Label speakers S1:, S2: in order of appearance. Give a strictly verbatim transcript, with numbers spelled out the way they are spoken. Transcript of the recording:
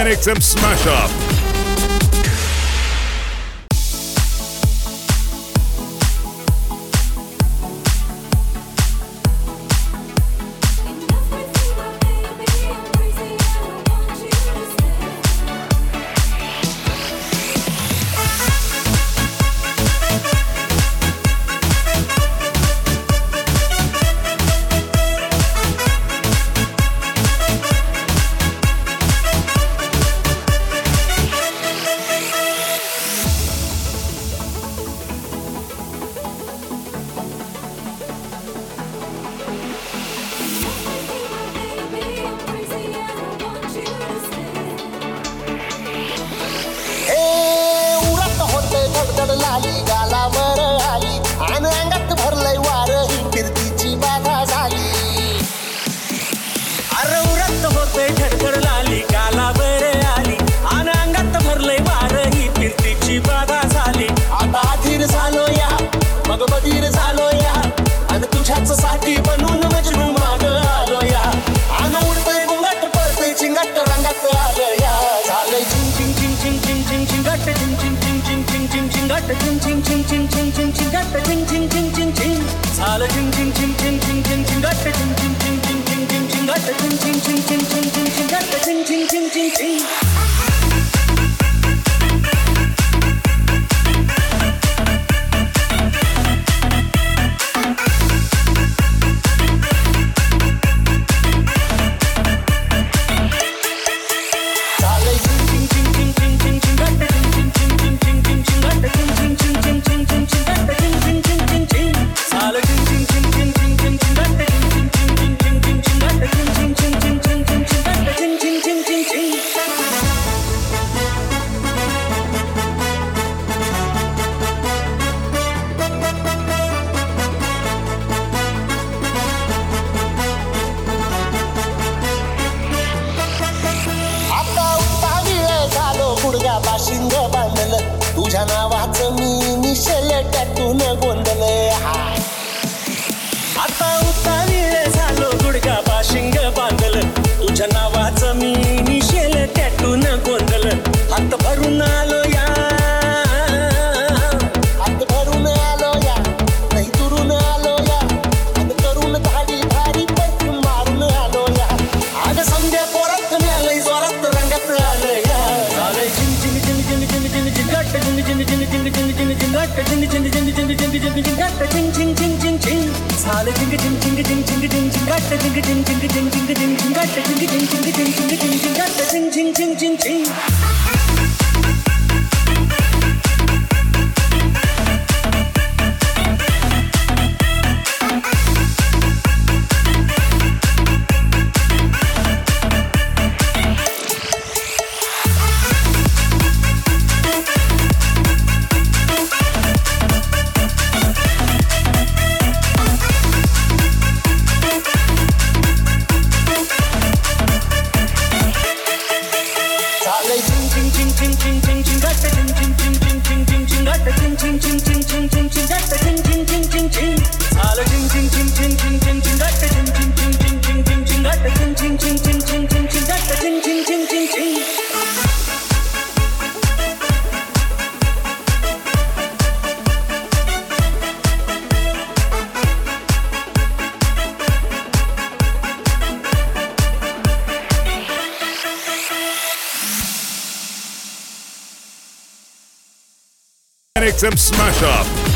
S1: X M Smash Up.
S2: लाली गालावर आली आणि अंगात भरलंय वार ही फिरतीची बाधा झाली.
S3: अरे उरत होते खडखड लाली गालावर आली आणि अंगात भरलंय वार ही फिरतीची बाधा झाली.
S2: आता अधीर झालो या मग बधीर झालो या आणि तुझ्याच साठी बनून मजनू माग आलो या. आणि उडतंय गुंगाट पडतंय चिंगाट रंगात आलं या. झालंय चिंग चिंग चिंग चिंग चिंग चिंग चिंगाट चिंग चिंग चिंग चिंग चिंग चिंग चिंगाट चिंग चिंग चिंग चिंग चिंग चिंग चिंगाट चिंग चिंग चिंग चिंग चिंग झालं चिंग चिंग चिंग चिंग चिंग चिंग चिंगाट चिंग चिंग चिंग चिंग चिंग चिंग चिंगाट चिंग चिंग चिंग चिंग चिंग चिंग चिंगाट चिंग चिंग चिंग चिंग चिंग. गुडघ्या बाशिंग बांधलं तुझ्या नावाचं मी निशेल टॅटून गोंधलं.
S3: आता उतावीळ झालो गुडघ्या बाशिंग बांधलं तुझ्या नावाचं मी निशेल टॅटून गोंधलं. हात भरून आलो या
S2: हात भरून आलो या नाही दुरून आलो या आणि करून धाडी भारी परफ्यूम मारून आलो या. आज संध्या पोरात मिळालंय जोरात रंगात आलं या.
S1: X M Smash Up.